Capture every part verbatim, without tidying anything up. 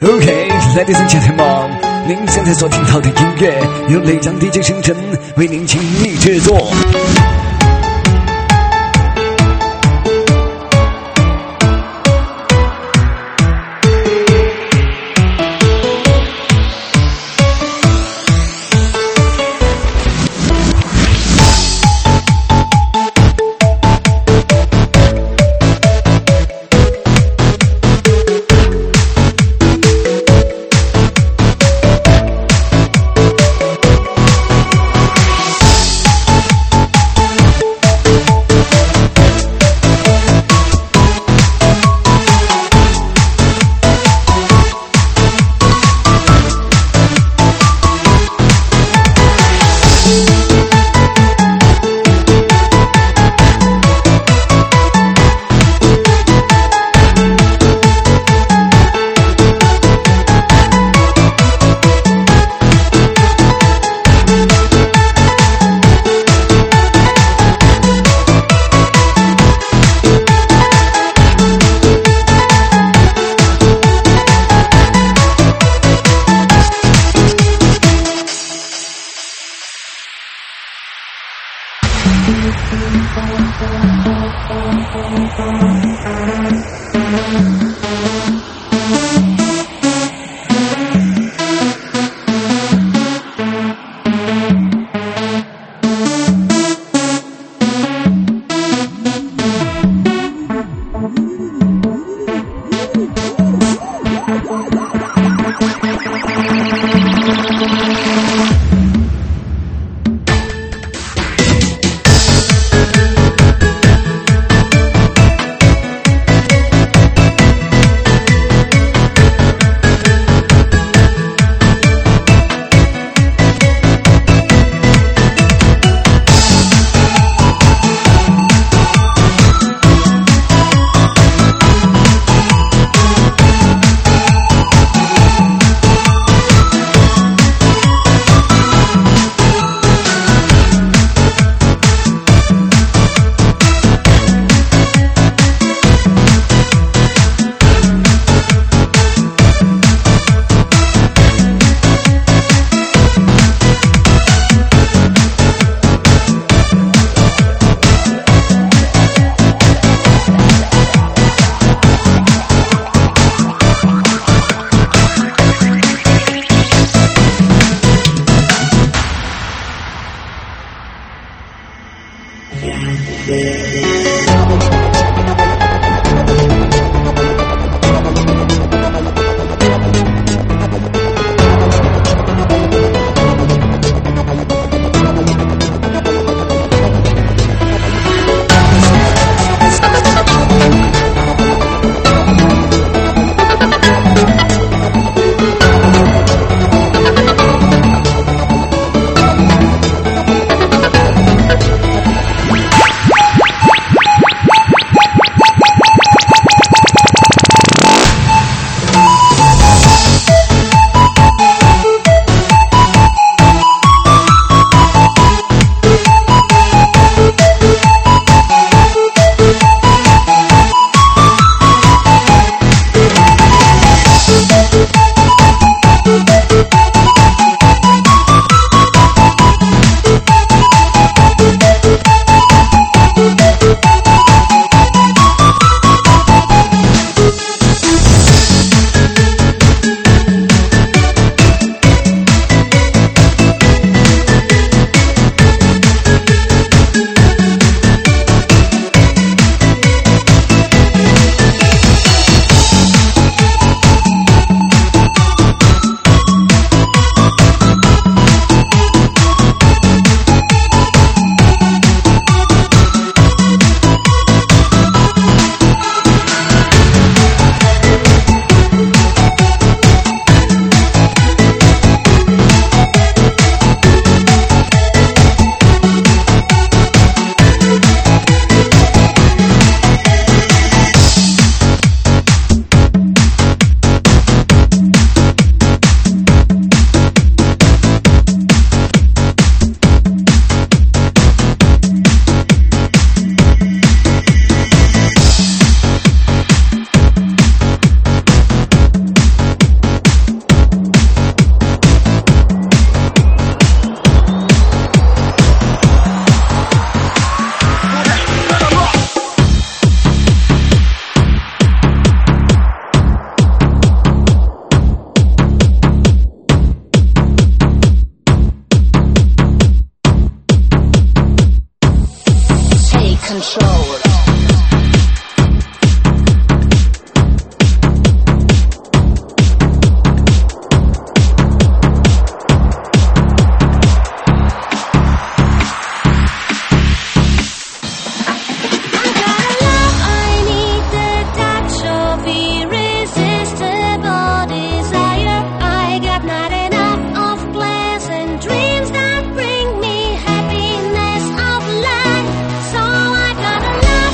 OK，Ladies and gentlemen， 您现在所听到的音乐由雷江 D J 深圳为您倾力制作。 control. Dreams that bring me happiness of life. So I got a love.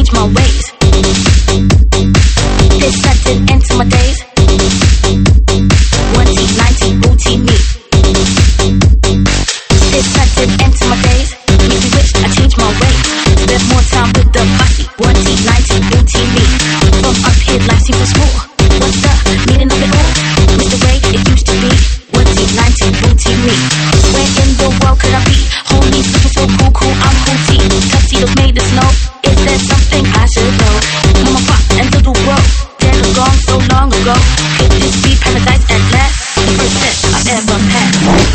change my ways. There's nothing into my days. One T, ninety, booty me. There's nothing into my days. Make me wish I changed my ways. Spend more time with the bossy. One T, ninety, booty me. From up here, life seems so small. What's the meaning of it all? It's the way it used to be. One T, ninety, booty me. Where in the world could I be? Homies looking so cool, cool, I'm cool T. Tuxedos made of snow. Is there something I should know? Mama, pop, and little bro. Dead or gone so long ago. Could this be paradise at last? The first sex I've ever had.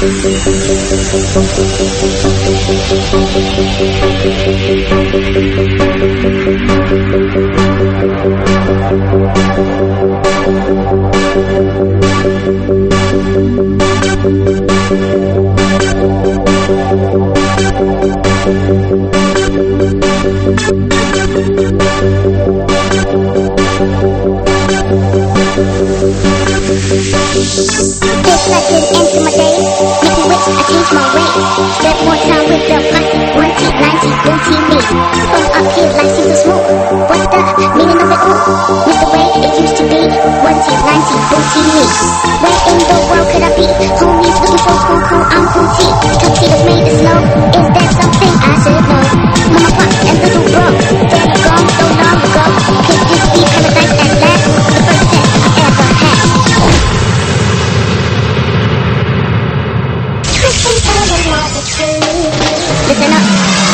This nothing into my days. Make me wish I changed my ways. Spend more time with the posse. One T, ninety, booty me. From up here, life seems so smooth. What's the meaning of it all? With the way it used to be. One T, ninety, booty me. Where in the world could I be? Homies looking so cool, cool, I'm cool T. Tuxedos made of snow. Is there something I should know? Mama, pop, and little bro. Dead or gone so long ago. Could this be paradise at last? The first sex I've ever had. Listen up.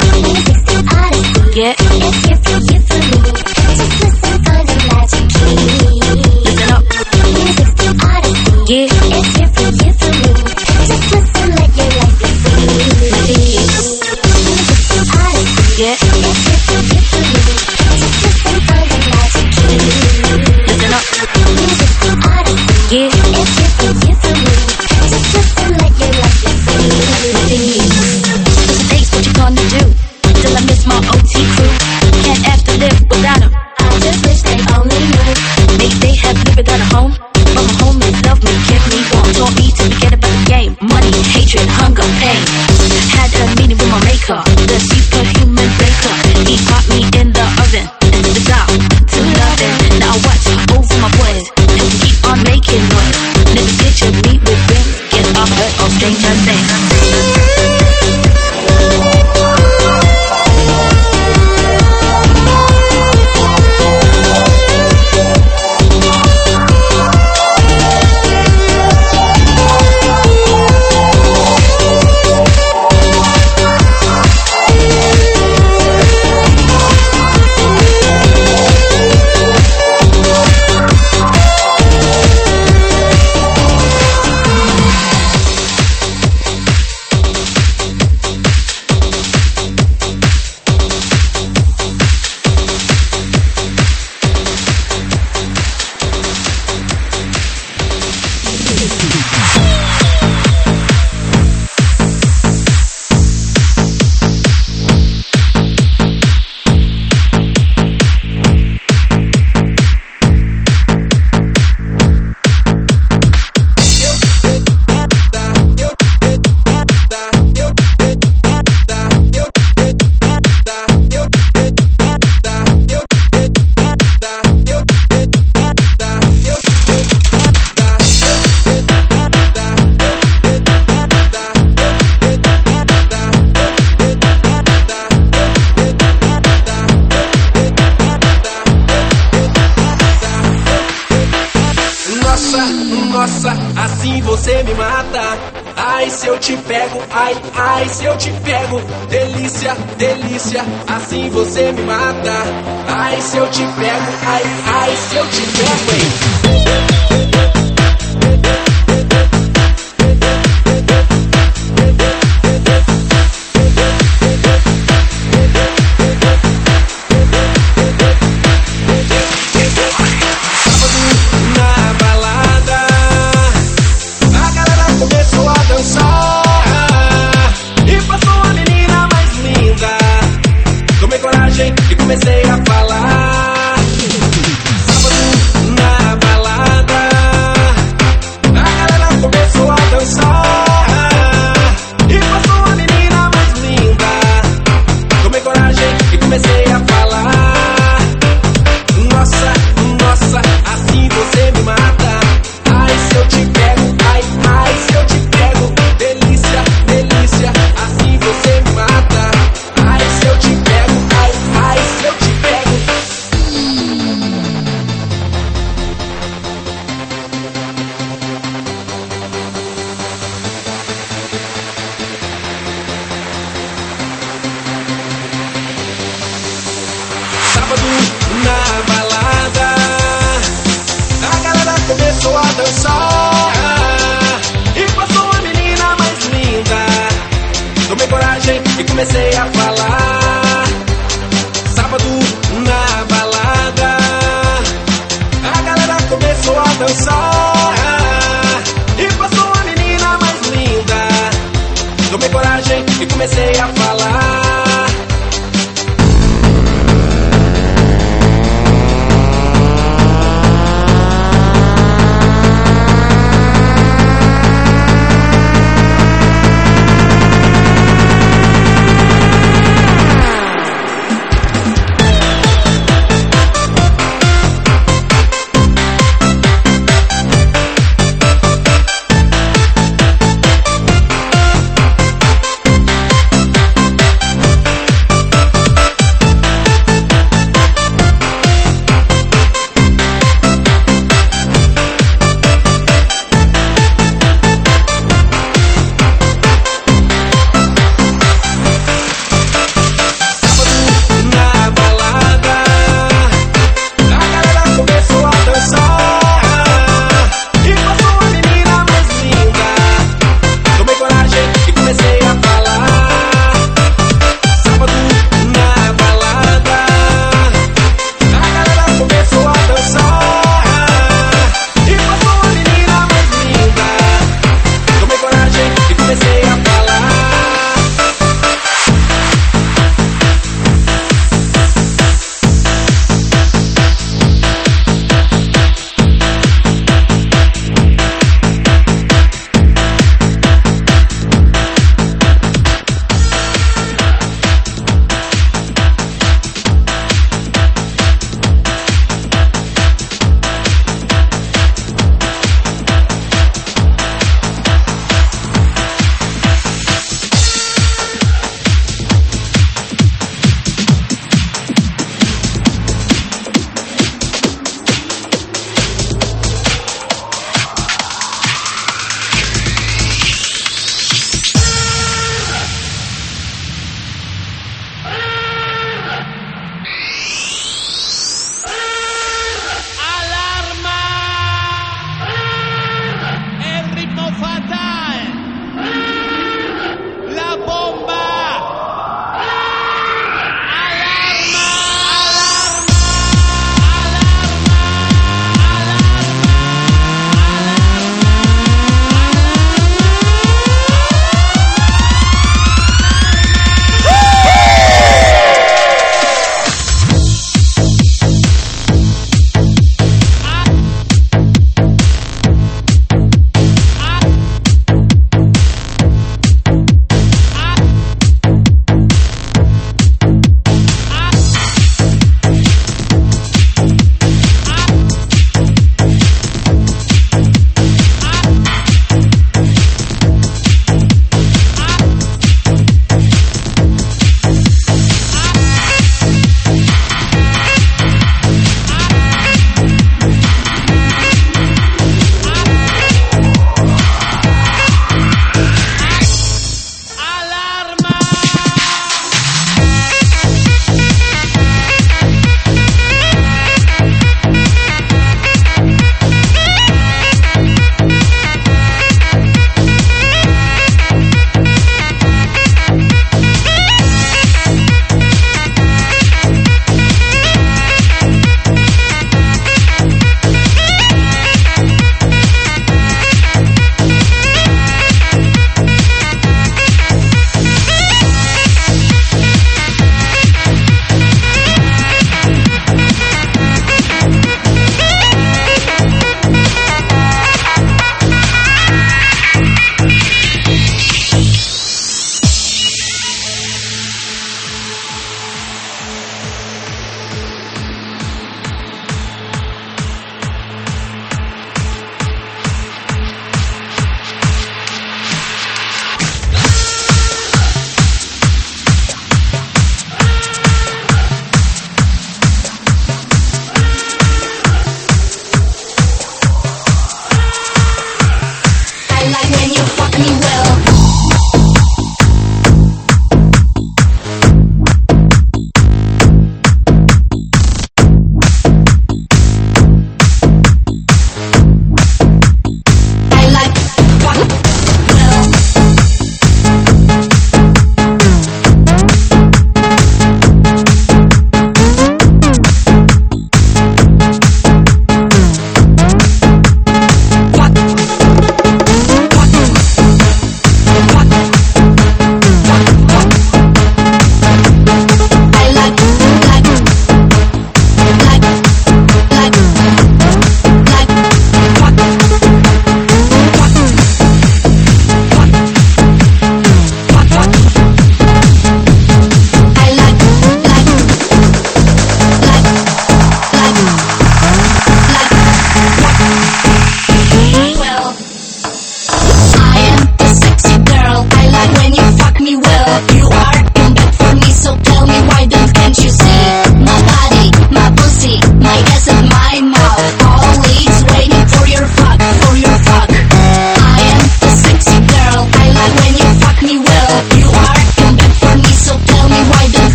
Yeah. It's here for you, for me. Just listen for the magic key. Listen up. Music's too odyssey. Yeah. It's here for you, for me. Just listen, let your life be free. Music's too odyssey. Yeah. It's here for you, for me. Just listen for the magic key. Listen up. Music's too odyssey. Yeah. It's here for you, for me. Just listen, let your life be free. Today's what you gonna do? Till I miss my O T crew. Can't have to live without them. I just wish they only knew. Maybe they have lived without a home. But my homies love me, kept me warm. Taught me to forget about the game. Money, hatred, hunger, pain. Had a meeting with my maker, the superhuman breaker. He popped me in the oven and the job to loving. Now I watch over my boys and keep on making noise. Niggas picture me with rings, get off hurt or stranger things. Assim você me mata. Ai, se eu te pego, ai, ai, se eu te pego. Delícia, delícia, assim você me mata. Ai, se eu te pego, ai, ai, se eu te pego, hein. Comecei a falar. Sábado na balada. comecei a falar. Sábado na balada, a galera começou a dançar e passou a menina mais linda. Tomei coragem e comecei a falar.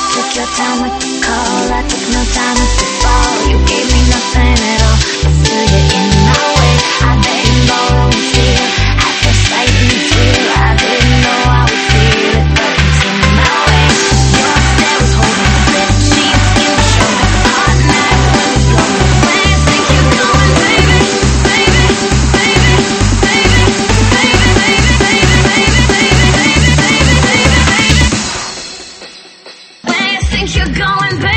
took your time with the call, I took no time with the fall. You gave me nothing at all, but still you're in my way. I didn't borrow and steal, at first sight and feel. I didn't know I would feel it, but it's in my way. Your stare was holding the bed sheets, you showed me all night. Where you think you're going, baby? Baby, baby, baby, baby, baby, baby, baby, baby, baby, baby, baby. Where you think you're going, baby?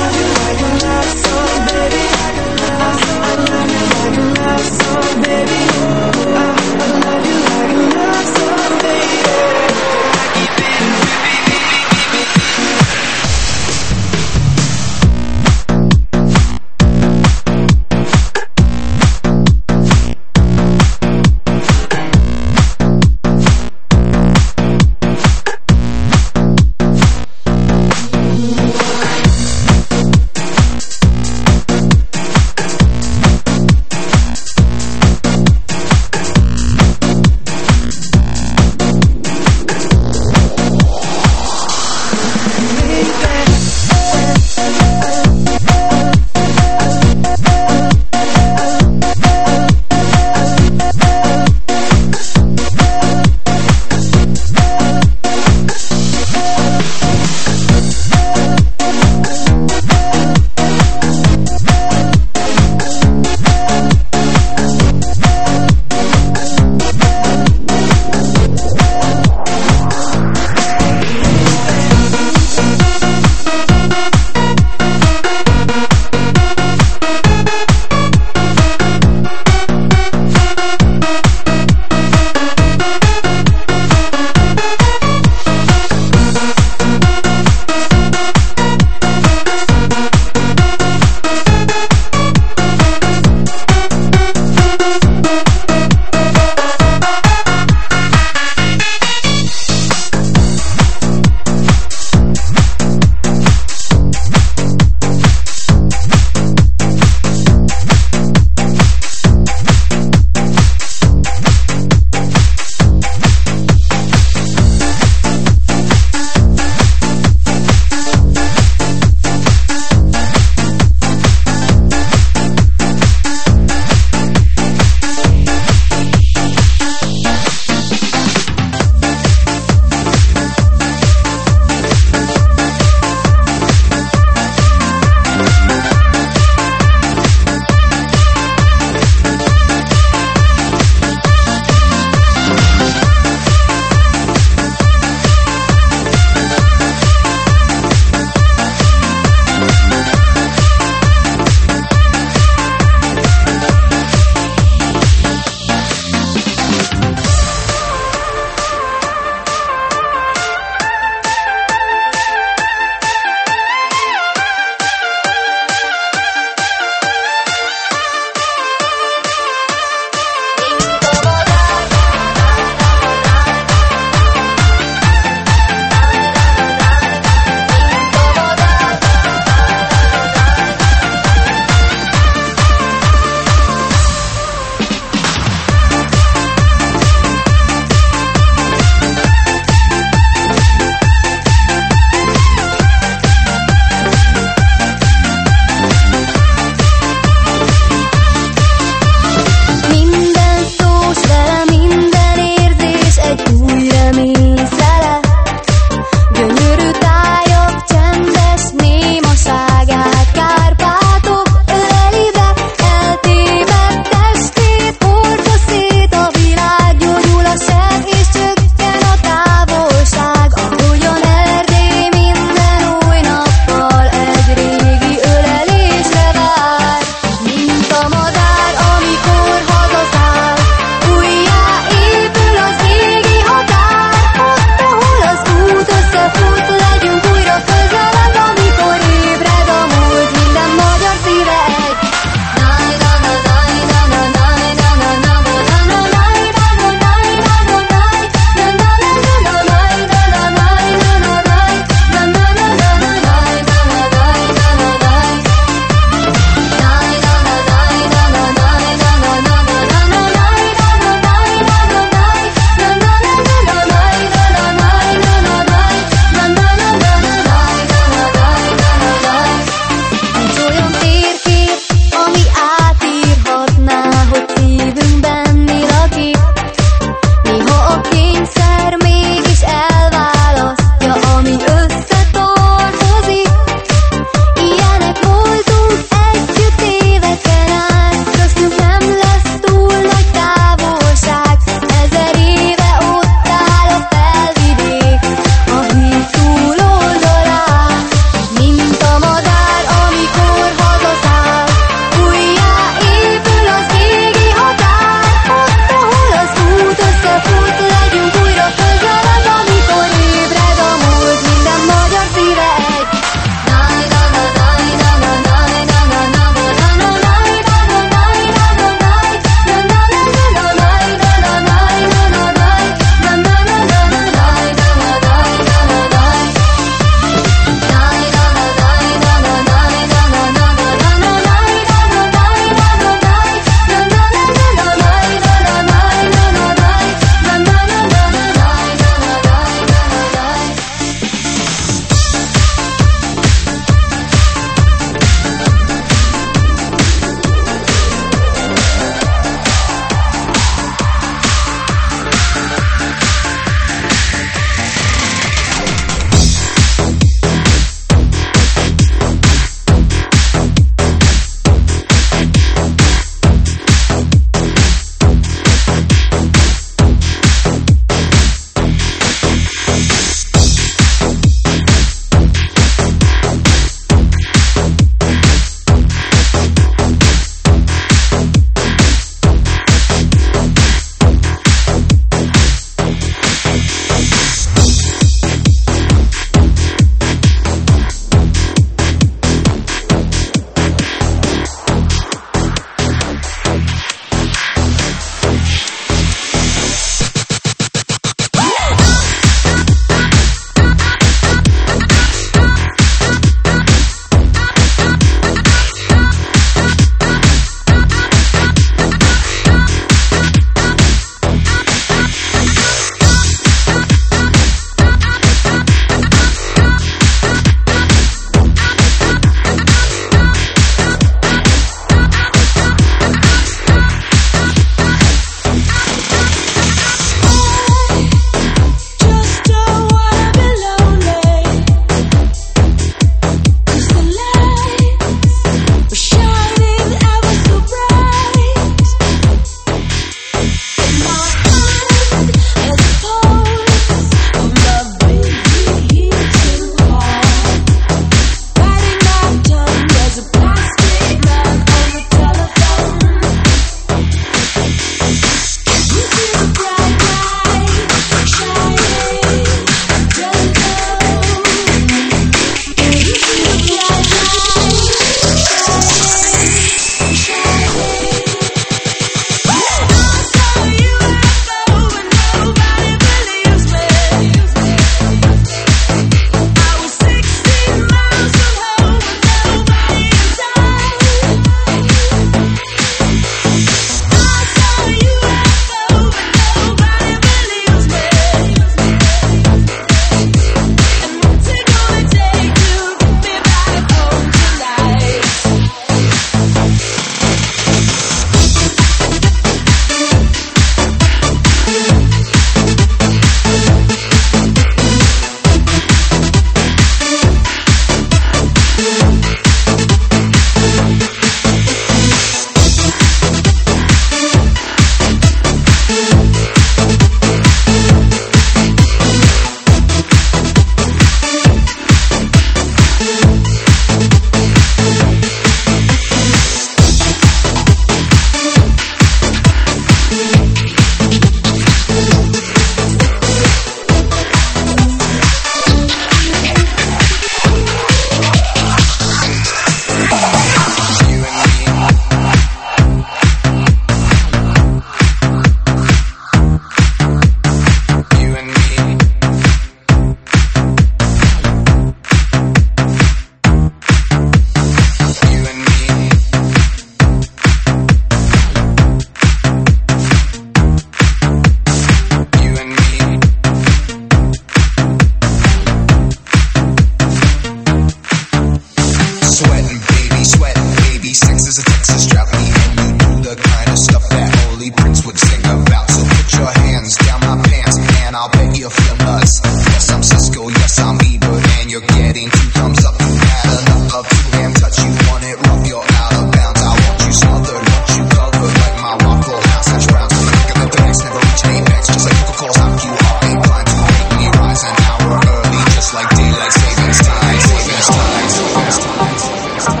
you feel nuts. Yes, I'm Cisco, yes, I'm Ebert, and you're getting two thumbs up. You've had enough of two-hand touch, you want it rough, you're out of bounds. I want you smothered, want you covered like my Waffle House hash browns. Think of the next, never reach apex, just like Coca-Cola top. You are inclined to make me rise an hour early, just like daylight savings time. Savings time, savings time, savings time.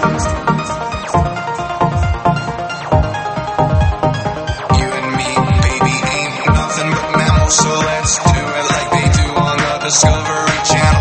You and me, baby, ain't nothing but mammals, so let's do it like they do on the Discovery Channel.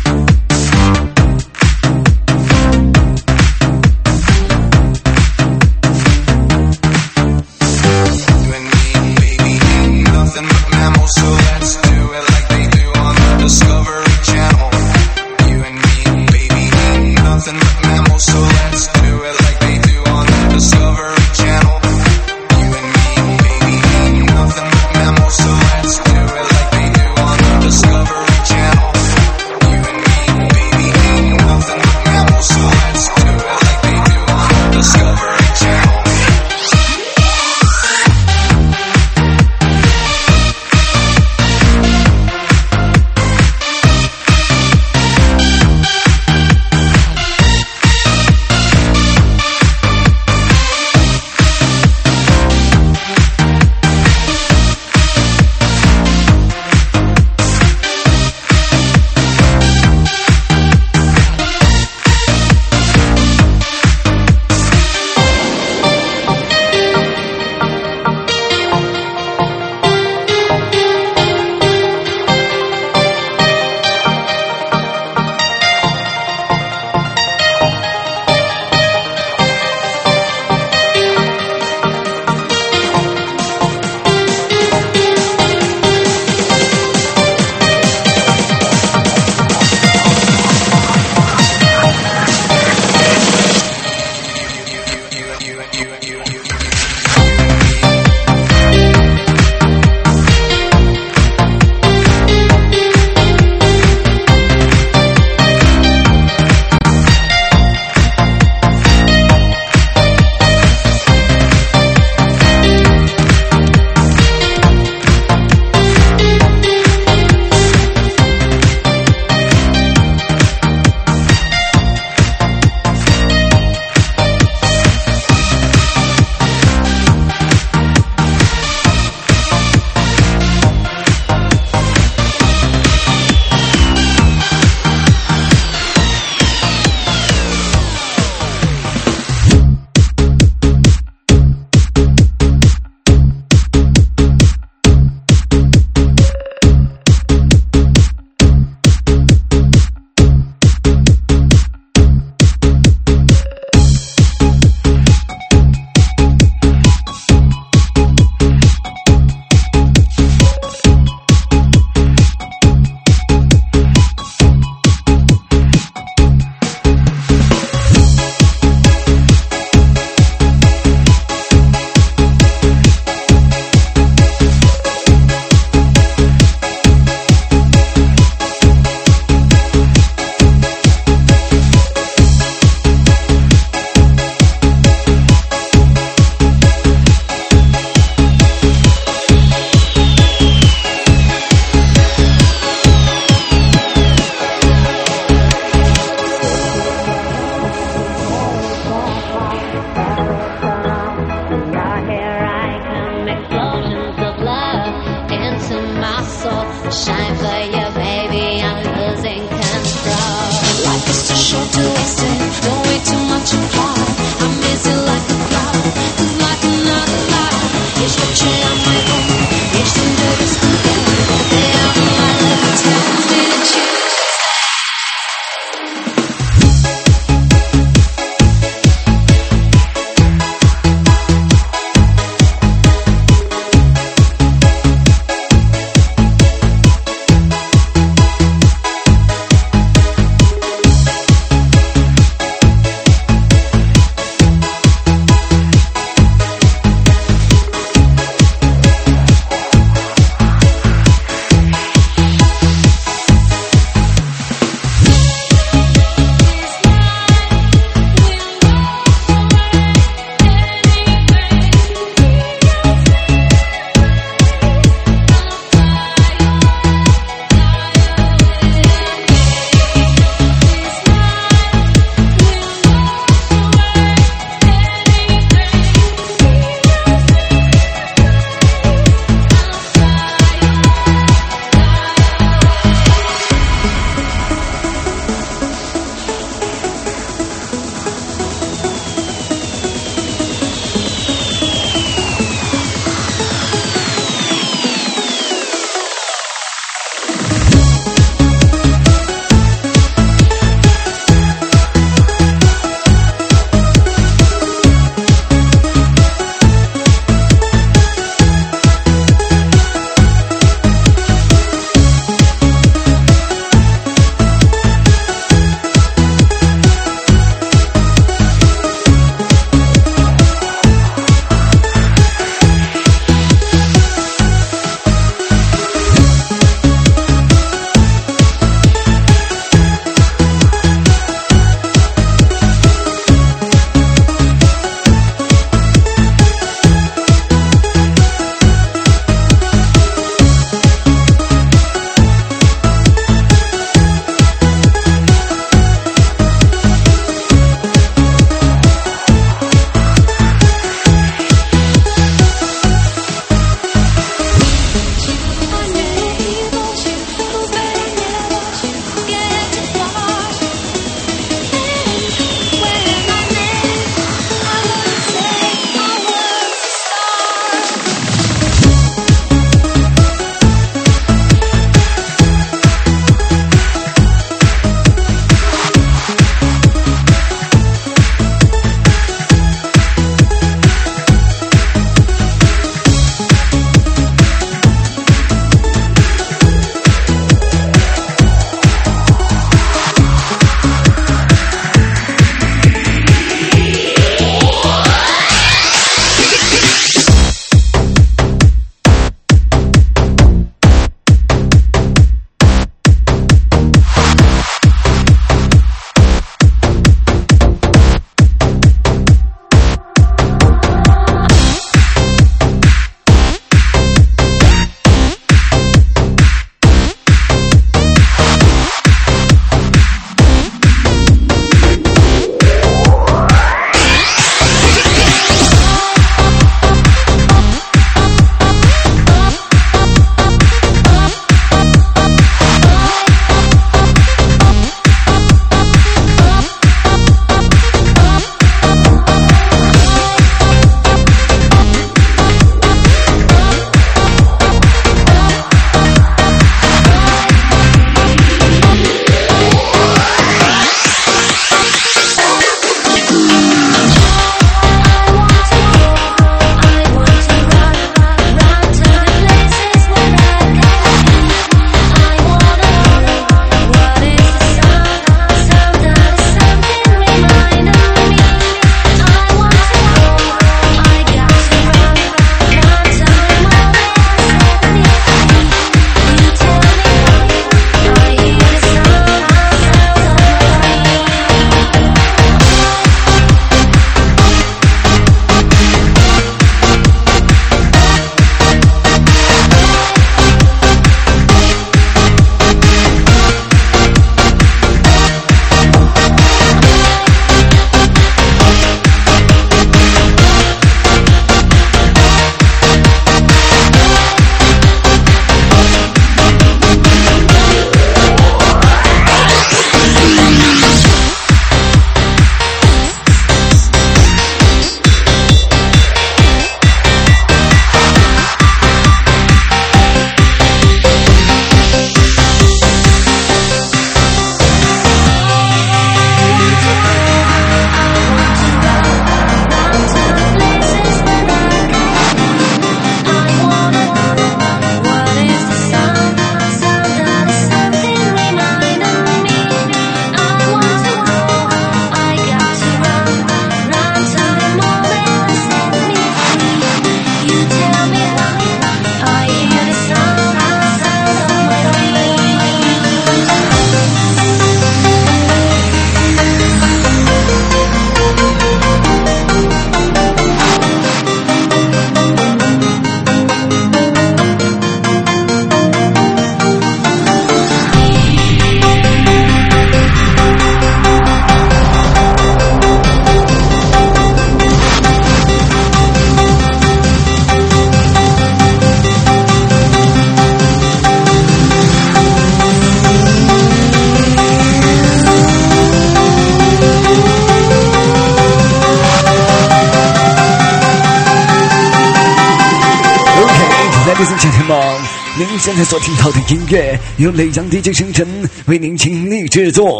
Ladies and gentlemen，您现在所听到的音乐由雷江 D J 星辰为您倾力制作。